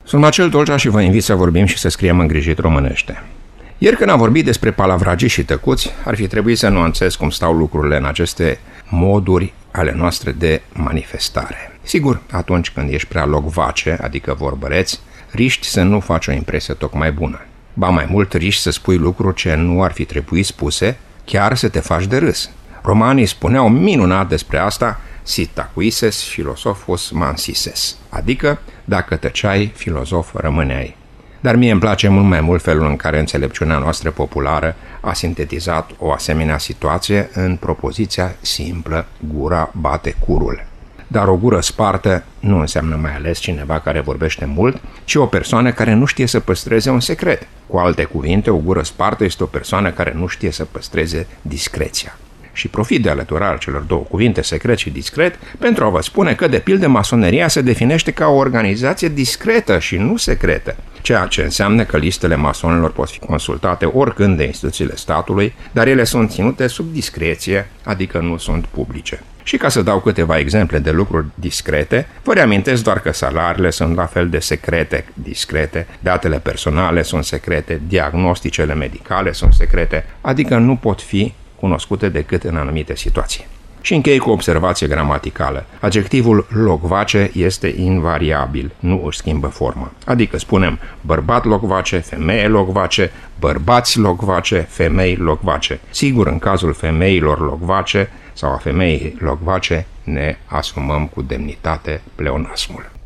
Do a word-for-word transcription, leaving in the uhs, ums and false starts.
Sunt Marcel Dolcea și vă invit să vorbim și să scriem îngrijit românește. Ieri când am vorbit despre palavragii și tăcuți, ar fi trebuit să nuanțez cum stau lucrurile în aceste moduri ale noastre de manifestare. Sigur, atunci când ești prea locvace, adică vorbăreț, riști să nu faci o impresie tocmai bună. Ba mai mult, riști să spui lucruri ce nu ar fi trebuit spuse, chiar să te faci de râs. Romanii spuneau minunat despre asta, si tacuises filosofos mansises, adică dacă tăceai, filozof rămâneai. Dar mie îmi place mult mai mult felul în care înțelepciunea noastră populară a sintetizat o asemenea situație în propoziția simplă, gura bate curul. Dar o gură spartă nu înseamnă mai ales cineva care vorbește mult, ci o persoană care nu știe să păstreze un secret. Cu alte cuvinte, o gură spartă este o persoană care nu știe să păstreze discreția. Și profit de alăturarea celor două cuvinte, secret și discret, pentru a vă spune că, de pildă, masoneria se definește ca o organizație discretă și nu secretă, ceea ce înseamnă că listele masonilor pot fi consultate oricând de instituțiile statului, dar ele sunt ținute sub discreție, adică nu sunt publice. Și ca să dau câteva exemple de lucruri discrete, vă reamintesc doar că salariile sunt la fel de secrete, discrete, datele personale sunt secrete, diagnosticele medicale sunt secrete, adică nu pot fi cunoscute decât în anumite situații. Și închei cu o observație gramaticală. Adjectivul locvace este invariabil, nu își schimbă formă. Adică spunem bărbat locvace, femeie locvace, bărbați locvace, femei locvace. Sigur, în cazul femeilor locvace sau a femeii locvace ne asumăm cu demnitate pleonasmul.